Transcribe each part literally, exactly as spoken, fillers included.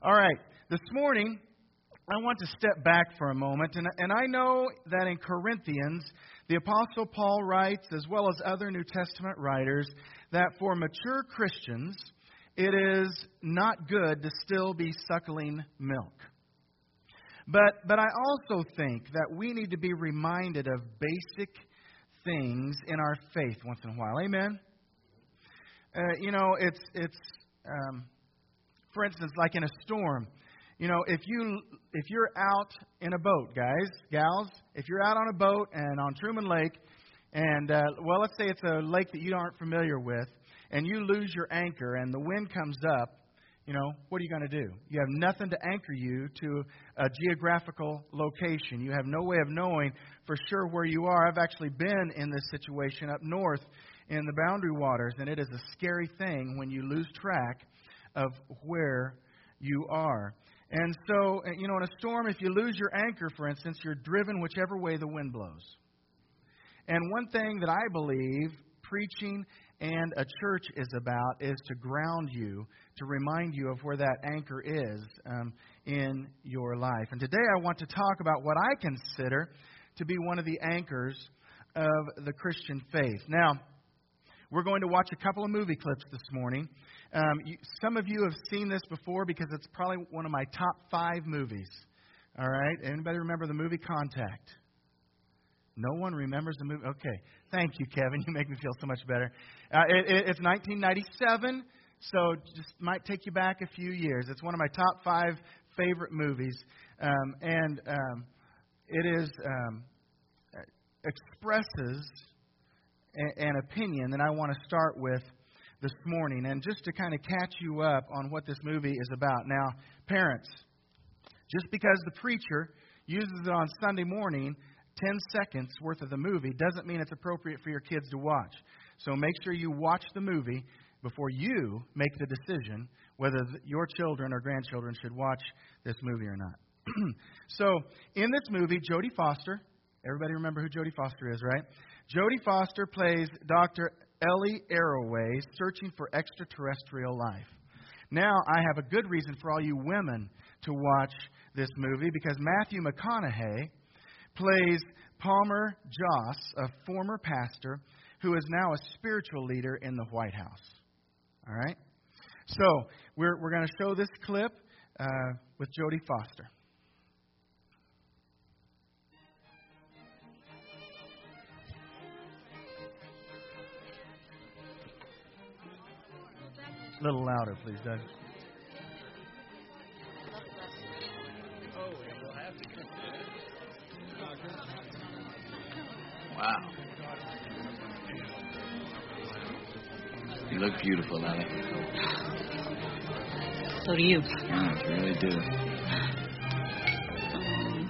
All right, this morning I want to step back for a moment, and, and I know that in Corinthians, the Apostle Paul writes, as well as other New Testament writers, that for mature Christians, it is not good to still be suckling milk. But, but I also think that we need to be reminded of basic things in our faith once in a while. Amen? Uh, you know, it's, it's um, for instance, like in a storm. You know, if you if you're out in a boat, guys, gals, if you're out on a boat and on Truman Lake, and uh, well, let's say it's a lake that you aren't familiar with, and you lose your anchor, and the wind comes up, you know, what are you going to do? You have nothing to anchor you to a geographical location. You have no way of knowing for sure where you are. I've actually been in this situation up north in the Boundary Waters, and it is a scary thing when you lose track of where you are. And so, you know, in a storm, if you lose your anchor, for instance, you're driven whichever way the wind blows. And one thing that I believe preaching and a church is about is to ground you, to remind you of where that anchor is um, in your life. And today I want to talk about what I consider to be one of the anchors of the Christian faith. Now, we're going to watch a couple of movie clips this morning. Um, you, some of you have seen this before because it's probably one of my top five movies. All right? Anybody remember the movie Contact? No one remembers the movie? Okay. Thank you, Kevin. You make me feel so much better. Uh, it, it, it's nineteen ninety-seven, so just might take you back a few years. It's one of my top five favorite movies. Um, and um, it is um, expresses a, an opinion that I want to start with this morning, and just to kind of catch you up on what this movie is about. Now, parents, just because the preacher uses it on Sunday morning, ten seconds worth of the movie, doesn't mean it's appropriate for your kids to watch. So make sure you watch the movie before you make the decision whether your children or grandchildren should watch this movie or not. So, in this movie, Jodie Foster, everybody remember who Jodie Foster is, right? Jodie Foster plays Doctor Ellie Arroway, searching for extraterrestrial life. Now, I have a good reason for all you women to watch this movie, because Matthew McConaughey plays Palmer Joss, a former pastor who is now a spiritual leader in the White House. All right? So, we're, we're going to show this clip uh, with Jodie Foster. A little louder, please, Doug. Wow. You look beautiful, Ellie. So do you. Yeah, you really do. Um,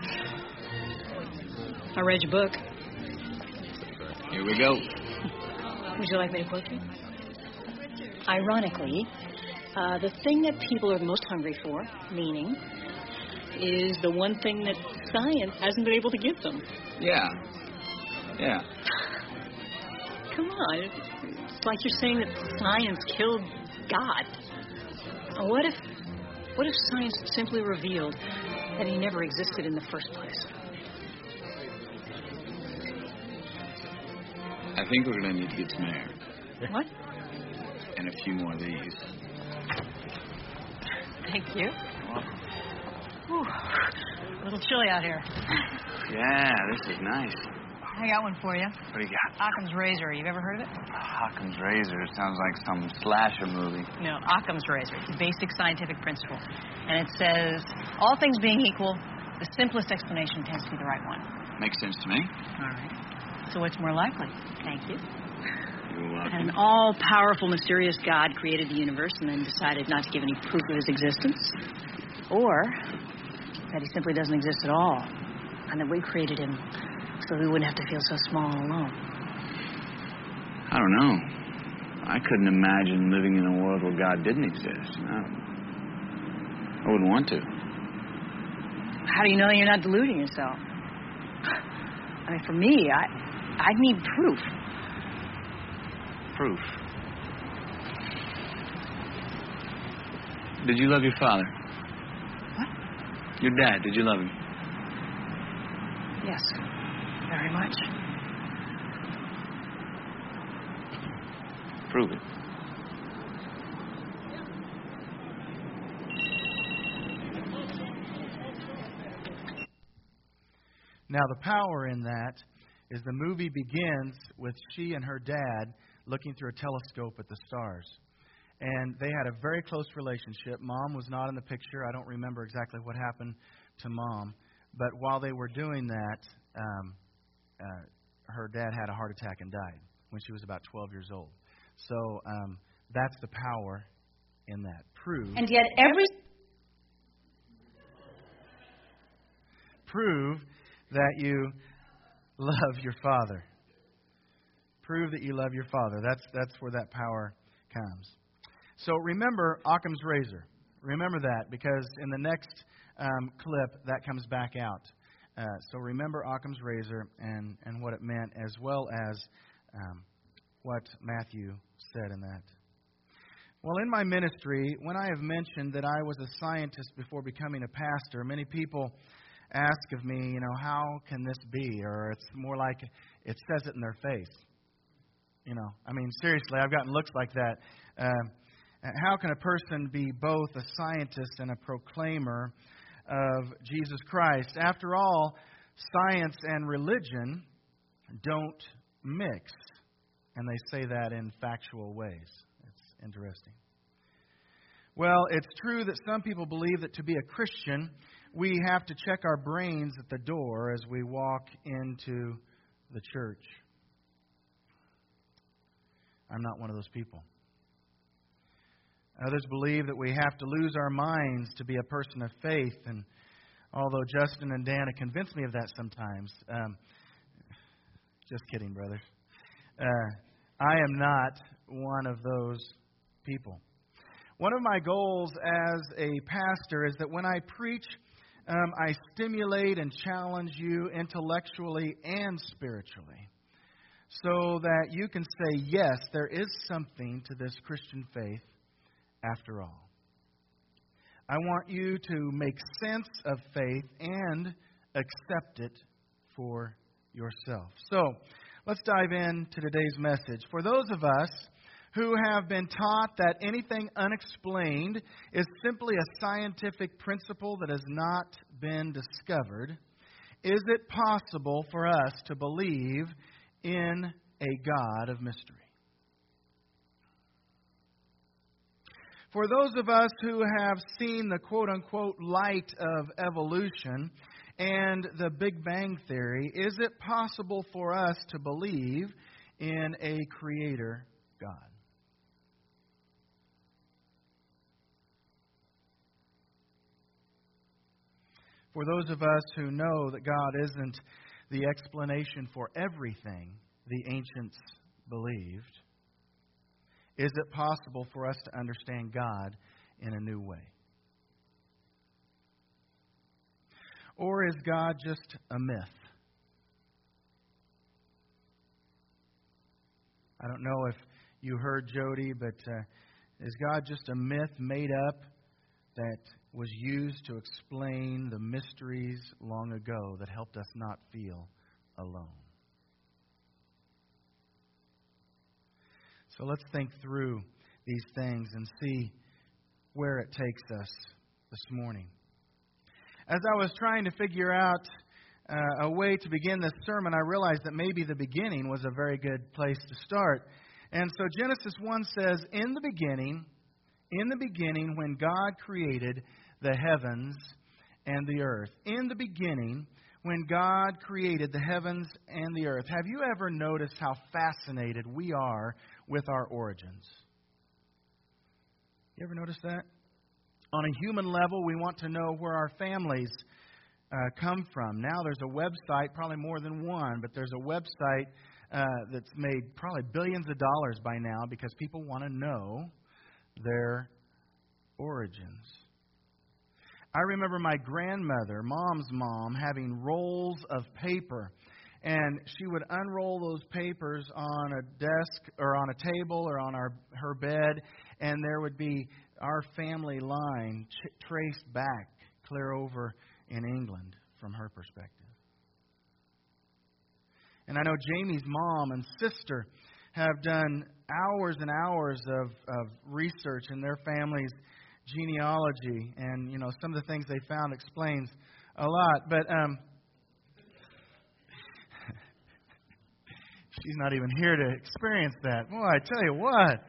I read your book. Here we go. Would you like me to quote you? Ironically, uh, the thing that people are most hungry for, meaning, is the one thing that science hasn't been able to give them. Yeah. Yeah. Come on. It's like you're saying that science killed God. What if, what if science simply revealed that he never existed in the first place? I think we're going to need to get some air. What? And a few more of these. Thank you. Whew. A little chilly out here. Yeah, this is nice. I got one for you. What do you got? Occam's Razor. You've ever heard of it? Occam's Razor. Sounds like some slasher movie. No, Occam's Razor. It's a basic scientific principle. And it says, all things being equal, the simplest explanation tends to be the right one. Makes sense to me. All right. So what's more likely? Thank you. You're welcome. An all-powerful, mysterious God created the universe and then decided not to give any proof of his existence. Or that he simply doesn't exist at all. And that we created him so we wouldn't have to feel so small and alone. I don't know. I couldn't imagine living in a world where God didn't exist. No. I wouldn't want to. How do you know you're not deluding yourself? I mean, for me, I, I need proof. Proof. Did you love your father? Your dad, did you love him? Yes, very much. Prove it. Now, the power in that is the movie begins with she and her dad looking through a telescope at the stars. And they had a very close relationship. Mom was not in the picture. I don't remember exactly what happened to Mom. But while they were doing that, um, uh, her dad had a heart attack and died when she was about twelve years old. So um, that's the power in that. Prove. And yet every... Prove that you love your Father. Prove that you love your Father. That's that's where that power comes. So remember Occam's razor. Remember that, because in the next um, clip that comes back out. Uh, so remember Occam's razor and, and what it meant, as well as um, what Matthew said in that. Well, in my ministry, when I have mentioned that I was a scientist before becoming a pastor, many people ask of me, you know, how can this be? Or it's more like it says it in their face. You know, I mean, seriously, I've gotten looks like that. Uh, how can a person be both a scientist and a proclaimer of Jesus Christ? After all, science and religion don't mix. And they say that in factual ways. It's interesting. Well, it's true that some people believe that to be a Christian, we have to check our brains at the door as we walk into the church. I'm not one of those people. Others believe that we have to lose our minds to be a person of faith. And although Justin and Dana convince me of that sometimes, um, just kidding, brothers. Uh, I am not one of those people. One of my goals as a pastor is that when I preach, um, I stimulate and challenge you intellectually and spiritually, so that you can say, yes, there is something to this Christian faith after all. I want you to make sense of faith and accept it for yourself. So, let's dive into today's message. For those of us who have been taught that anything unexplained is simply a scientific principle that has not been discovered, is it possible for us to believe in a God of mystery? For those of us who have seen the quote-unquote light of evolution and the Big Bang Theory, is it possible for us to believe in a creator God? For those of us who know that God isn't the explanation for everything the ancients believed, is it possible for us to understand God in a new way? Or is God just a myth? I don't know if you heard Jody, but uh, is God just a myth made up that was used to explain the mysteries long ago that helped us not feel alone? So let's think through these things and see where it takes us this morning. As I was trying to figure out uh, a way to begin this sermon, I realized that maybe the beginning was a very good place to start. And so Genesis one says, in the beginning, in the beginning when God created the heavens and the earth. In the beginning when God created the heavens and the earth. Have you ever noticed how fascinated we are with our origins? You ever notice that? On a human level, we want to know where our families uh, come from. Now there's a website, probably more than one, but there's a website uh, that's made probably billions of dollars by now because people want to know their origins. I remember my grandmother, Mom's mom, having rolls of paper. And she would unroll those papers on a desk or on a table or on our her bed, and there would be our family line ch- traced back clear over in England from her perspective. And I know Jamie's mom and sister have done hours and hours of, of research in their family's genealogy. And, you know, some of the things they found explains a lot. But um, she's not even here to experience that. Well, I tell you what.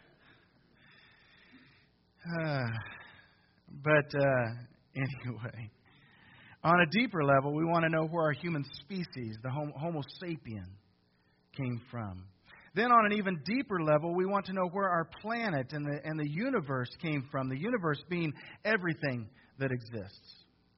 Uh, but uh, anyway, on a deeper level, we want to know where our human species, the Homo sapien, came from. Then on an even deeper level, we want to know where our planet and the, and the universe came from, the universe being everything that exists.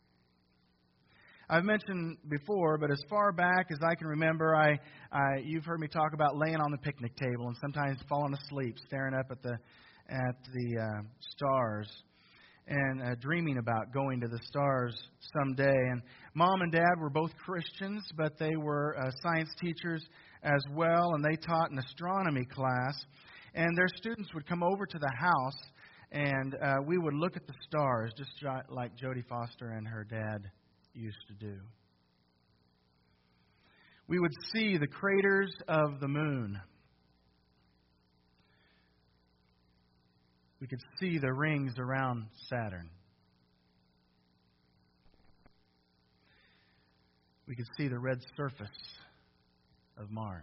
I've mentioned before, but as far back as I can remember, I, I you've heard me talk about laying on the picnic table and sometimes falling asleep, staring up at the at the uh, stars and uh, dreaming about going to the stars someday. And Mom and Dad were both Christians, but they were uh, science teachers as well, and they taught an astronomy class. And their students would come over to the house, and uh, we would look at the stars, just like Jodie Foster and her dad used to do. We would see the craters of the moon. We could see the rings around Saturn. We could see the red surface of Mars.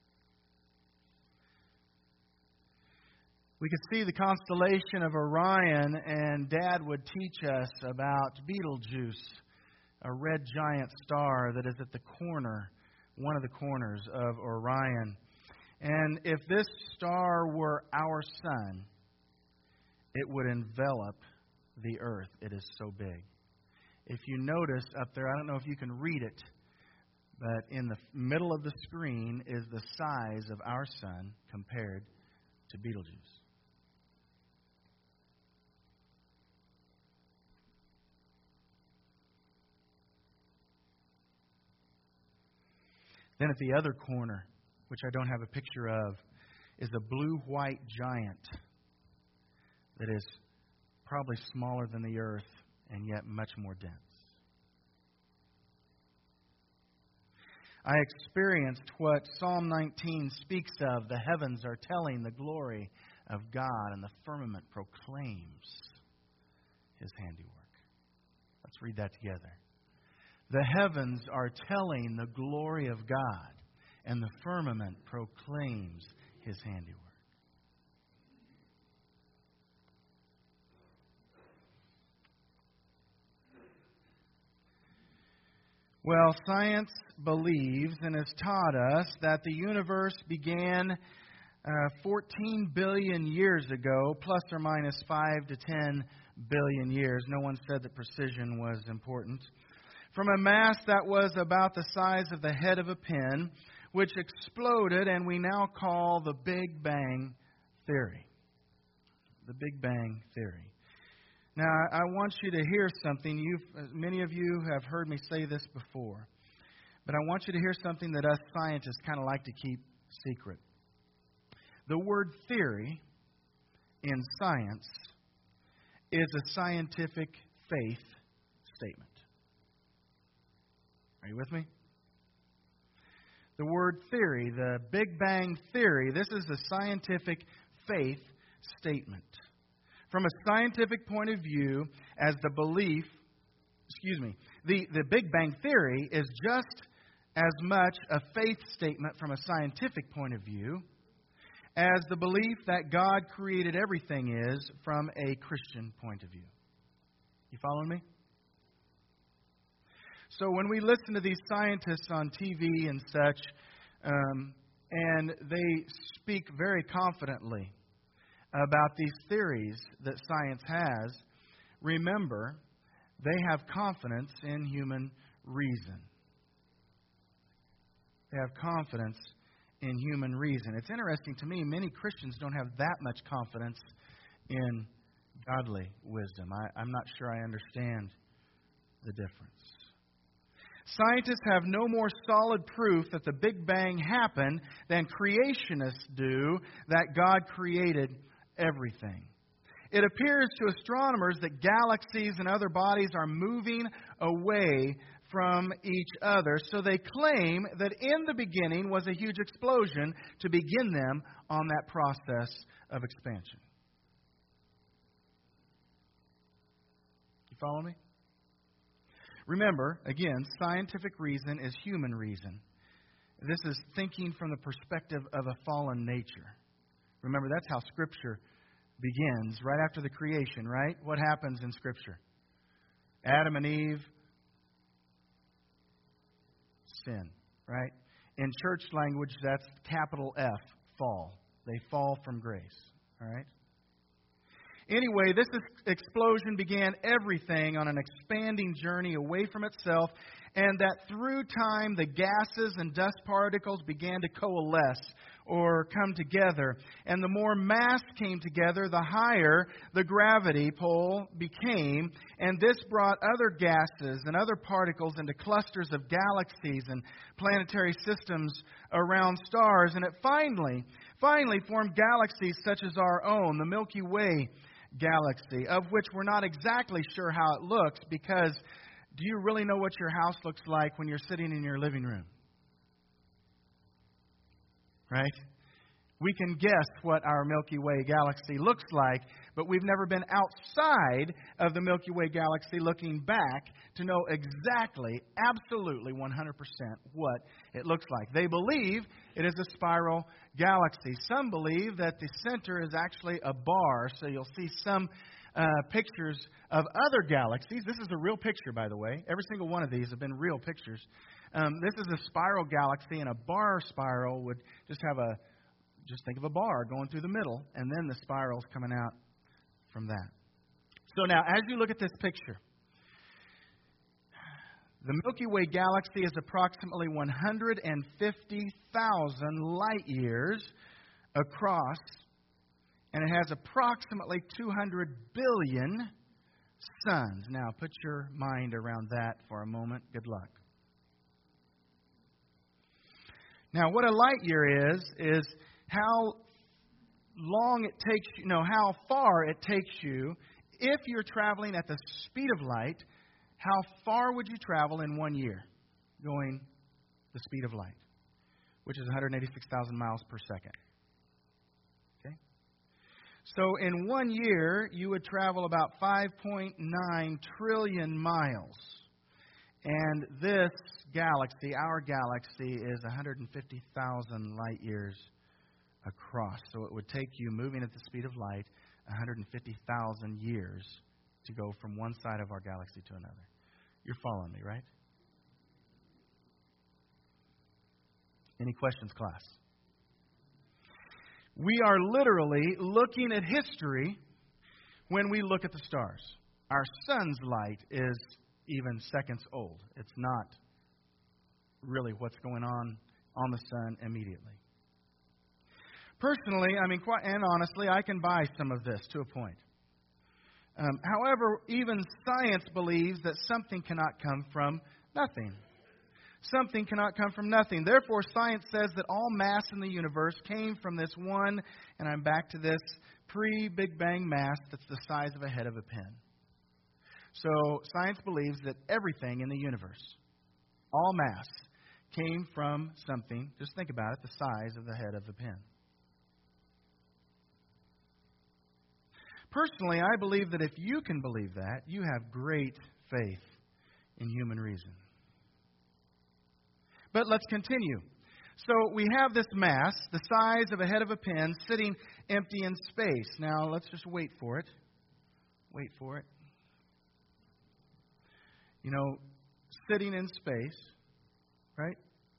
We could see the constellation of Orion, and Dad would teach us about Betelgeuse, a red giant star that is at the corner, one of the corners of Orion. And if this star were our sun, it would envelop the earth. It is so big. If you notice up there, I don't know if you can read it, but in the middle of the screen is the size of our sun compared to Betelgeuse. Then at the other corner, which I don't have a picture of, is a blue-white giant that is probably smaller than the earth and yet much more dense. I experienced what Psalm nineteen speaks of. The heavens are telling the glory of God, and the firmament proclaims His handiwork. Let's read that together. The heavens are telling the glory of God, and the firmament proclaims His handiwork. Well, science believes and has taught us that the universe began uh, fourteen billion years ago, plus or minus five to ten billion years. No one said that precision was important. From a mass that was about the size of the head of a pin, which exploded and we now call the Big Bang Theory. The Big Bang Theory. Now, I want you to hear something. You've, many of you have heard me say this before, but I want you to hear something that us scientists kind of like to keep secret. The word theory in science is a scientific faith statement. Are you with me? The word theory, the Big Bang Theory, this is a scientific faith statement. From a scientific point of view, as the belief, excuse me, the, the Big Bang Theory is just as much a faith statement from a scientific point of view as the belief that God created everything is from a Christian point of view. You following me? So when we listen to these scientists on T V and such, um, and they speak very confidently about these theories that science has, remember, they have confidence in human reason. They have confidence in human reason. It's interesting to me, many Christians don't have that much confidence in godly wisdom. I, I'm not sure I understand the difference. Scientists have no more solid proof that the Big Bang happened than creationists do that God created everything. It appears to astronomers that galaxies and other bodies are moving away from each other. So they claim that in the beginning was a huge explosion to begin them on that process of expansion. You follow me? Remember, again, scientific reason is human reason. This is thinking from the perspective of a fallen nature. Remember, that's how Scripture begins, right after the creation, right? What happens in Scripture? Adam and Eve sin, right? In church language, that's capital F, fall. They fall from grace, all right? Anyway, this explosion began everything on an expanding journey away from itself, and that through time the gases and dust particles began to coalesce or come together. And the more mass came together, the higher the gravity pull became. And this brought other gases and other particles into clusters of galaxies and planetary systems around stars. And it finally, finally formed galaxies such as our own, the Milky Way galaxy, of which we're not exactly sure how it looks, because do you really know what your house looks like when you're sitting in your living room? Right? We can guess what our Milky Way galaxy looks like, but we've never been outside of the Milky Way galaxy looking back to know exactly, absolutely one hundred percent what it looks like. They believe it is a spiral galaxy. Some believe that the center is actually a bar, so you'll see some uh, pictures of other galaxies. This is a real picture, by the way. Every single one of these have been real pictures. Um, this is a spiral galaxy, and a bar spiral would just have a, just think of a bar going through the middle, and then the spirals coming out from that. So now, as you look at this picture, the Milky Way galaxy is approximately one hundred fifty thousand light years across, and it has approximately two hundred billion suns. Now, put your mind around that for a moment. Good luck. Now, what a light year is, is how long it takes you, no, how far it takes you. If you're traveling at the speed of light, how far would you travel in one year going the speed of light, which is one hundred eighty-six thousand miles per second? Okay? So in one year, you would travel about five point nine trillion miles. And this galaxy, our galaxy, is one hundred fifty thousand light years across. So it would take you, moving at the speed of light, one hundred fifty thousand years to go from one side of our galaxy to another. You're following me, right? Any questions, class? We are literally looking at history when we look at the stars. Our sun's light is even seconds old. It's not really what's going on on the sun immediately. Personally, I mean, quite and honestly, I can buy some of this to a point. Um, however, even science believes that something cannot come from nothing. Something cannot come from nothing. Therefore, science says that all mass in the universe came from this one, and I'm back to this, pre-Big Bang mass that's the size of a head of a pin. So science believes that everything in the universe, all mass, came from something, just think about it, the size of the head of a pin. Personally, I believe that if you can believe that, you have great faith in human reason. But let's continue. So we have this mass, the size of a head of a pin, sitting empty in space. Now, let's just wait for it. Wait for it. You know, sitting in space, right?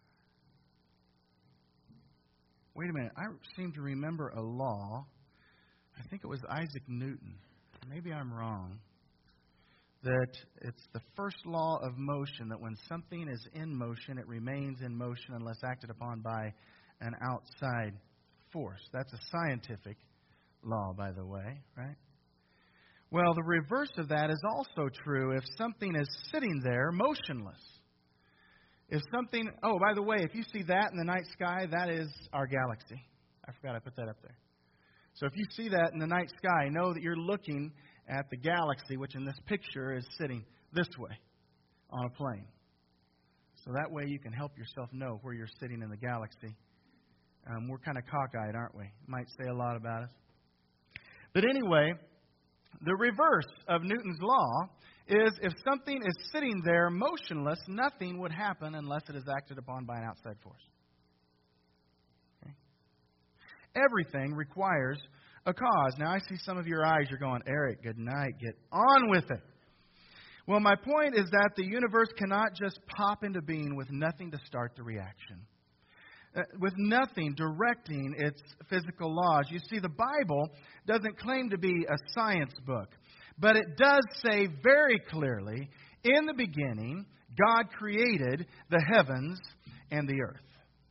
Wait a minute. I seem to remember a law. I think it was Isaac Newton. Maybe I'm wrong. That it's the first law of motion, that when something is in motion, it remains in motion unless acted upon by an outside force. That's a scientific law, by the way, right? Well, the reverse of that is also true if something is sitting there motionless. If something, oh, by the way, if you see that in the night sky, that is our galaxy. I forgot I put that up there. So if you see that in the night sky, know that you're looking at the galaxy, which in this picture is sitting this way on a plane. So that way you can help yourself know where you're sitting in the galaxy. Um, we're kind of cockeyed, aren't we? Might say a lot about us. But anyway, the reverse of Newton's law is if something is sitting there motionless, nothing would happen unless it is acted upon by an outside force. Okay? Everything requires a cause. Now, I see some of your eyes. You're going, Eric, good night. Get on with it. Well, my point is that the universe cannot just pop into being with nothing to start the reaction. Uh, with nothing directing its physical laws. You see, the Bible doesn't claim to be a science book, but it does say very clearly, in the beginning, God created the heavens and the earth.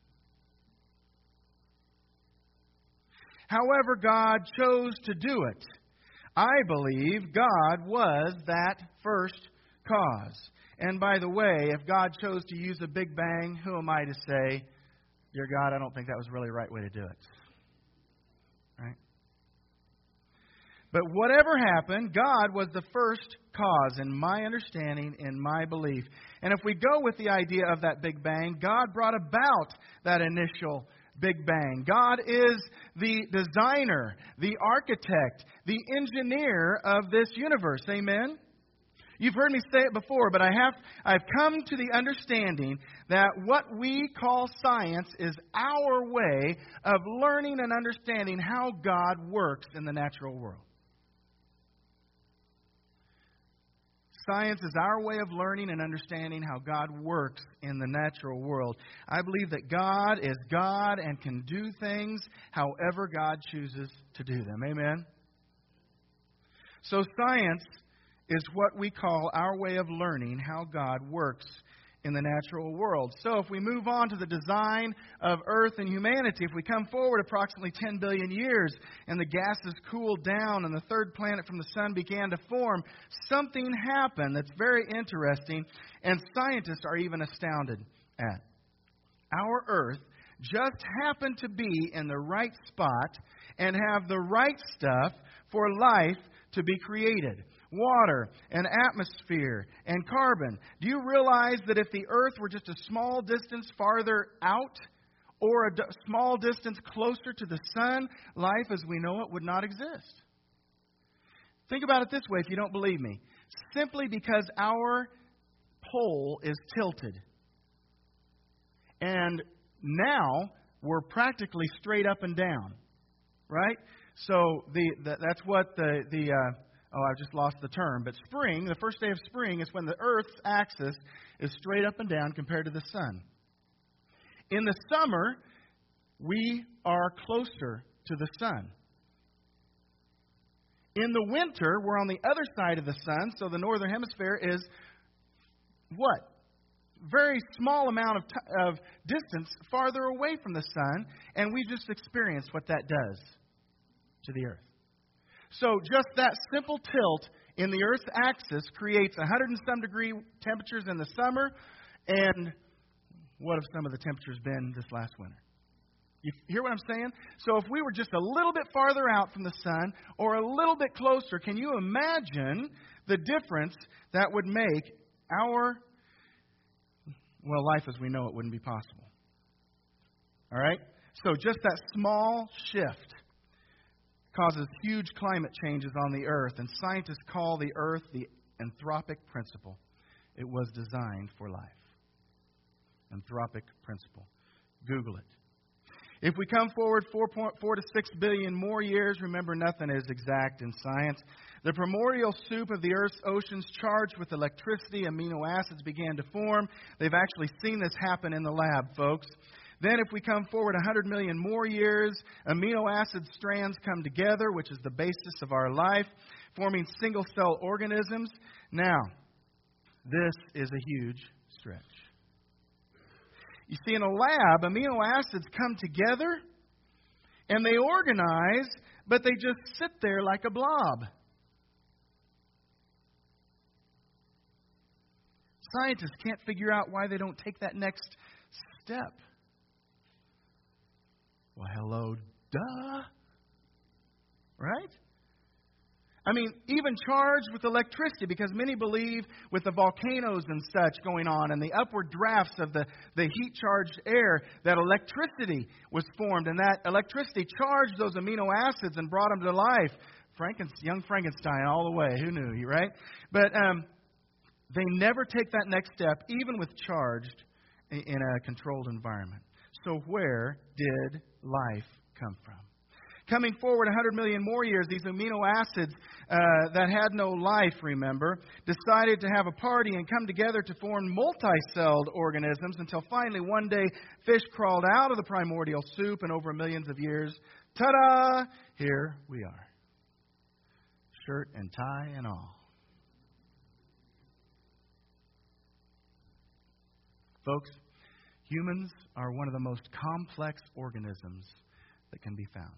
However, God chose to do it. I believe God was that first cause. And by the way, if God chose to use a Big Bang, who am I to say, dear God, I don't think that was really the right way to do it. Right? But whatever happened, God was the first cause in my understanding, in my belief. And if we go with the idea of that Big Bang, God brought about that initial Big Bang. God is the designer, the architect, the engineer of this universe. Amen? You've heard me say it before, but I have, I've come to the understanding that what we call science is our way of learning and understanding how God works in the natural world. Science is our way of learning and understanding how God works in the natural world. I believe that God is God and can do things however God chooses to do them. Amen? So science is what we call our way of learning how God works in the natural world. So if we move on to the design of Earth and humanity, if we come forward approximately ten billion years and the gases cooled down and the third planet from the sun began to form, something happened that's very interesting and scientists are even astounded at. Our Earth just happened to be in the right spot and have the right stuff for life to be created. Water and atmosphere and carbon. Do you realize that if the Earth were just a small distance farther out or a d- small distance closer to the sun, life as we know it would not exist? Think about it this way if you don't believe me. Simply because our pole is tilted. And now we're practically straight up and down. Right? So the, the that's what the... the uh, Oh, I've just lost the term. But spring, the first day of spring, is when the Earth's axis is straight up and down compared to the sun. In the summer, we are closer to the sun. In the winter, we're on the other side of the sun, so the northern hemisphere is what? Very small amount of, t- of distance farther away from the sun, and we just experienced what that does to the Earth. So just that simple tilt in the Earth's axis creates one hundred and some degree temperatures in the summer. And what have some of the temperatures been this last winter? You hear what I'm saying? So if we were just a little bit farther out from the sun or a little bit closer, can you imagine the difference that would make our, well, life as we know it wouldn't be possible. All right? So just that small shift causes huge climate changes on the Earth, and scientists call the Earth the anthropic principle. It was designed for life. Anthropic principle. Google it. If we come forward four point four to six billion more years, remember nothing is exact in science. The primordial soup of the Earth's oceans charged with electricity, amino acids began to form. They've actually seen this happen in the lab, folks. Then if we come forward one hundred million more years, amino acid strands come together, which is the basis of our life, forming single-cell organisms. Now, this is a huge stretch. You see, in a lab, amino acids come together, and they organize, but they just sit there like a blob. Scientists can't figure out why they don't take that next step. Well, hello, duh. right? I mean, even charged with electricity, because many believe with the volcanoes and such going on and the upward drafts of the, the heat-charged air that electricity was formed, and that electricity charged those amino acids and brought them to life. Frankenstein, young Frankenstein all the way. Who knew, right? But um, they never take that next step, even with charged in a controlled environment. So where did life come from? Coming forward one hundred million more years, these amino acids uh, that had no life, remember, decided to have a party and come together to form multi-celled organisms until finally one day fish crawled out of the primordial soup, and over millions of years, ta-da, here we are. Shirt and tie and all. Folks, humans are one of the most complex organisms that can be found.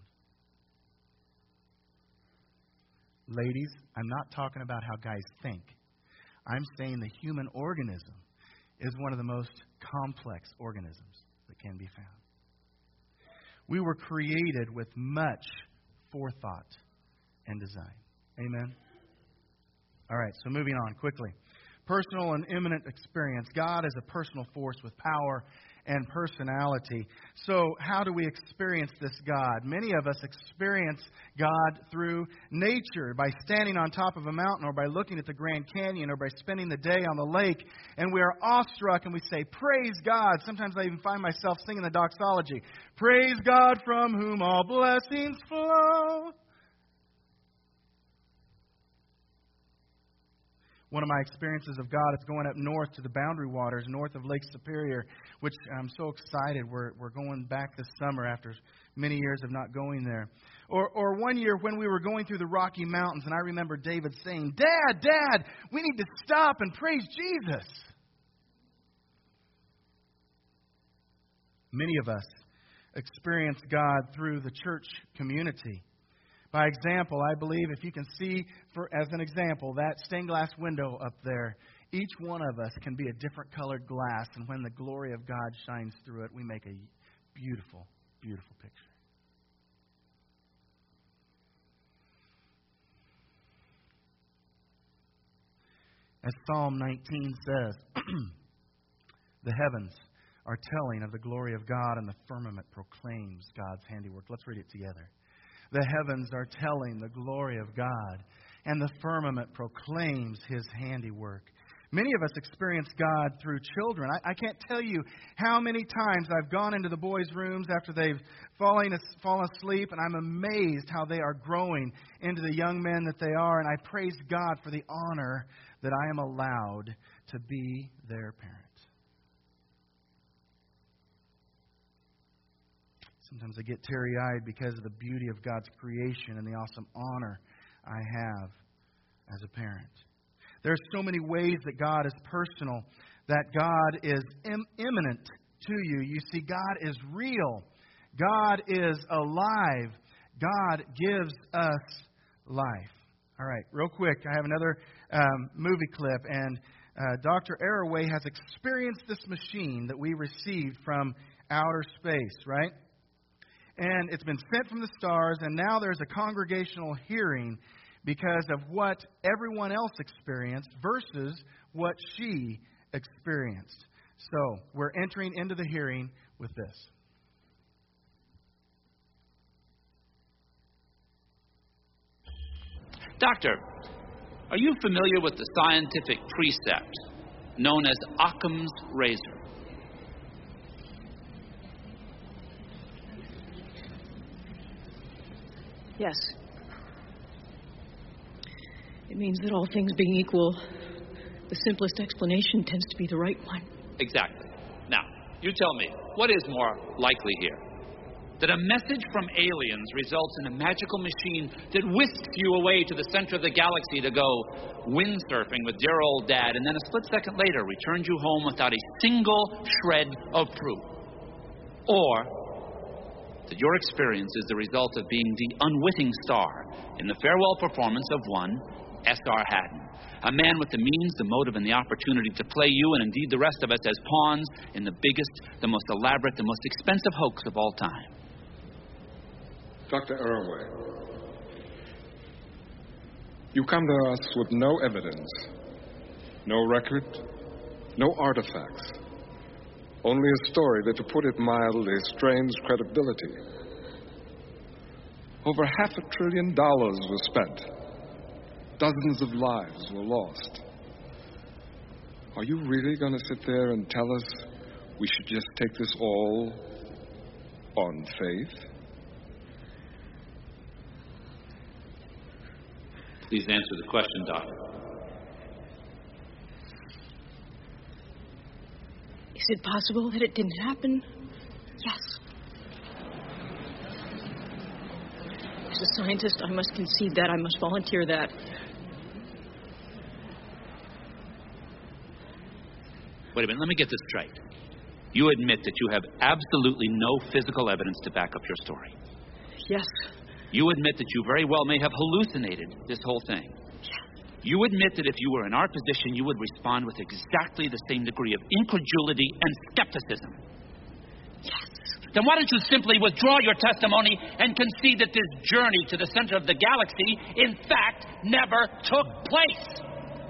Ladies, I'm not talking about how guys think. I'm saying the human organism is one of the most complex organisms that can be found. We were created with much forethought and design. Amen? All right, so moving on quickly. Personal and imminent experience. God is a personal force with power and personality. So how do we experience this God? Many of us experience God through nature, by standing on top of a mountain, or by looking at the Grand Canyon, or by spending the day on the lake, and we are awestruck and we say, praise God. Sometimes I even find myself singing the doxology. Praise God from whom all blessings flow. One of my experiences of God is going up north to the Boundary Waters, north of Lake Superior, which I'm so excited. We're we're going back this summer after many years of not going there. Or or one year when we were going through the Rocky Mountains, and I remember David saying, Dad, Dad, we need to stop and praise Jesus. Many of us experience God through the church community. By example, I believe if you can see, for as an example, that stained glass window up there, each one of us can be a different colored glass, and when the glory of God shines through it, we make a beautiful, beautiful picture. As Psalm nineteen says, the heavens are telling of the glory of God, and the firmament proclaims God's handiwork. Let's read it together. The heavens are telling the glory of God, and the firmament proclaims His handiwork. Many of us experience God through children. I, I can't tell you how many times I've gone into the boys' rooms after they've fallen, fallen asleep, and I'm amazed how they are growing into the young men that they are, and I praise God for the honor that I am allowed to be their parent. Sometimes I get teary-eyed because of the beauty of God's creation and the awesome honor I have as a parent. There are so many ways that God is personal, that God is im- imminent to you. You see, God is real. God is alive. God gives us life. All right, real quick, I have another um, movie clip, and uh, Doctor Arroway has experienced this machine that we received from outer space, right? And it's been sent from the stars, and now there's a congregational hearing because of what everyone else experienced versus what she experienced. So we're entering into the hearing with this. Doctor, are you familiar with the scientific precept known as Occam's razor? Yes. It means that all things being equal, the simplest explanation tends to be the right one. Exactly. Now, you tell me, what is more likely here? That a message from aliens results in a magical machine that whisks you away to the center of the galaxy to go windsurfing with dear old Dad, and then a split second later returns you home without a single shred of proof? Or that your experience is the result of being the unwitting star in the farewell performance of one S R Haddon, a man with the means, the motive, and the opportunity to play you, and indeed the rest of us, as pawns in the biggest, the most elaborate, the most expensive hoax of all time. Doctor Arroway, You come to us with no evidence, no record, no artifacts. Only a story that, to put it mildly, strains credibility. Over half a trillion dollars was spent. Dozens of lives were lost. Are you really going to sit there and tell us we should just take this all on faith? Please answer the question, Doctor. Is it possible that it didn't happen? Yes. As a scientist, I must concede that. I must volunteer that. Wait a minute, let me get this straight. You admit that you have absolutely no physical evidence to back up your story. Yes. You admit that you very well may have hallucinated this whole thing. Yes. You admit that if you were in our position, you would respond with exactly the same degree of incredulity and skepticism. Yes. Then why don't you simply withdraw your testimony and concede that this journey to the center of the galaxy, in fact, never took place?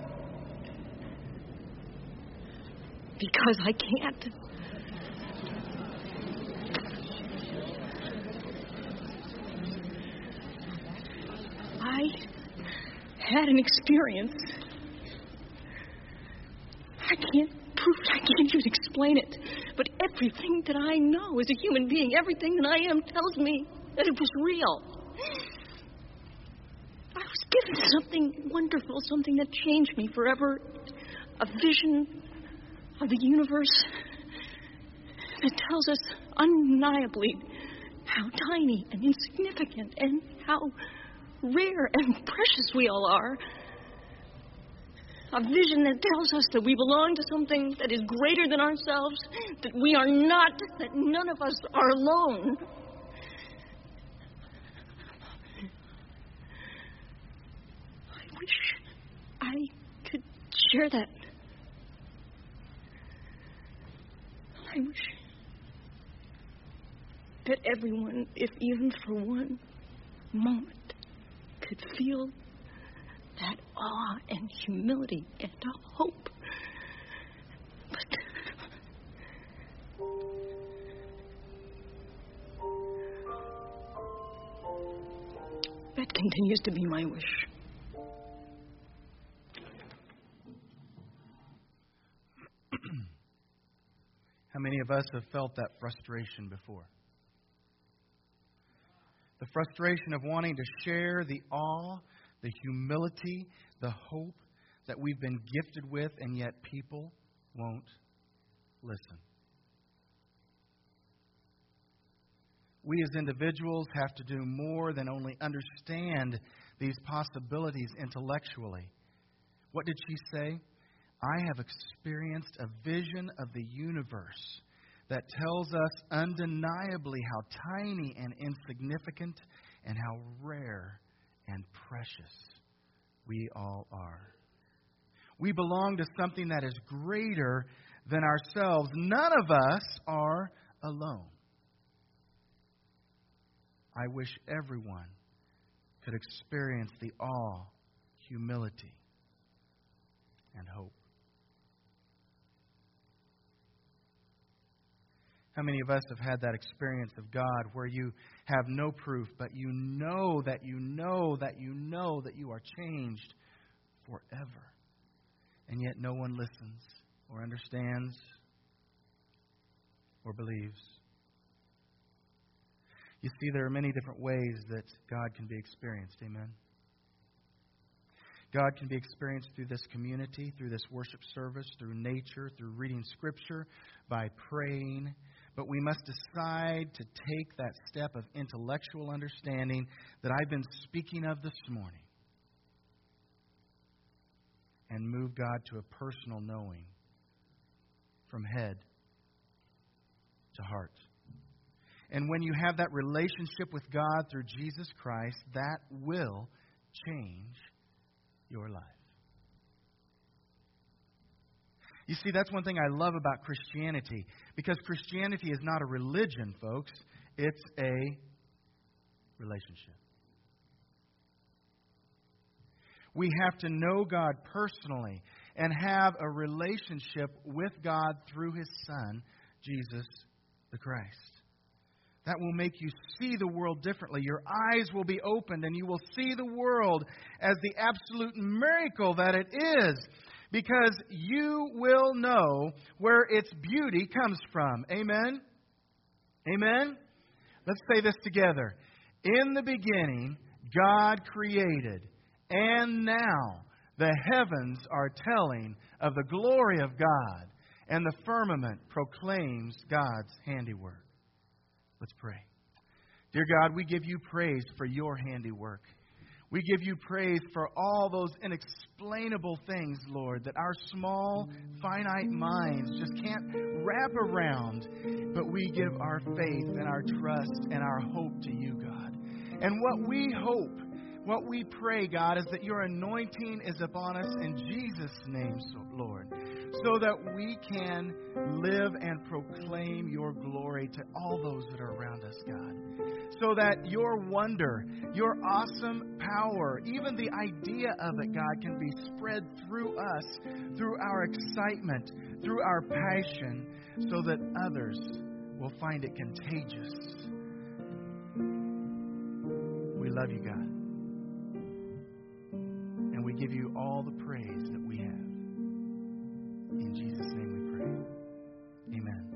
Because I can't. I had an experience. I can't prove it. I can't even explain it. But everything that I know as a human being, everything that I am, tells me that it was real. I was given something wonderful, something that changed me forever. A vision of the universe that tells us undeniably how tiny and insignificant and how rare and precious we all are. A vision that tells us that we belong to something that is greater than ourselves, that we are not, that none of us are alone. I wish I could share that. I wish that everyone, if even for one moment, could feel that awe and humility and hope. But that continues to be my wish. How many of us have felt that frustration before? The frustration of wanting to share the awe, the humility, the hope that we've been gifted with, and yet people won't listen. We as individuals have to do more than only understand these possibilities intellectually. What did she say? I have experienced a vision of the universe that tells us undeniably how tiny and insignificant and how rare and precious we all are. We belong to something that is greater than ourselves. None of us are alone. I wish everyone could experience the awe, humility, and hope. How many of us have had that experience of God where you have no proof, but you know that you know that you know that you are changed forever, and yet no one listens or understands or believes? You see, there are many different ways that God can be experienced. Amen. God can be experienced through this community, through this worship service, through nature, through reading Scripture, by praying. But we must decide to take that step of intellectual understanding that I've been speaking of this morning and move God to a personal knowing from head to heart. And when you have that relationship with God through Jesus Christ, that will change your life. You see, that's one thing I love about Christianity, because Christianity is not a religion, folks. It's a relationship. We have to know God personally and have a relationship with God through His Son, Jesus the Christ. That will make you see the world differently. Your eyes will be opened and you will see the world as the absolute miracle that it is, because you will know where its beauty comes from. Amen? Amen? Let's say this together. In the beginning, God created, and now the heavens are telling of the glory of God, and the firmament proclaims God's handiwork. Let's pray. Dear God, we give you praise for your handiwork. We give you praise for all those inexplainable things, Lord, that our small, finite minds just can't wrap around. But we give our faith and our trust and our hope to you, God. And what we hope, what we pray, God, is that your anointing is upon us in Jesus' name, Lord, so that we can live and proclaim your glory to all those that are around us, God. So that your wonder, your awesome power, even the idea of it, God, can be spread through us, through our excitement, through our passion, so that others will find it contagious. We love you, God. And we give you all the praise that we have. In Jesus' name we pray. Amen.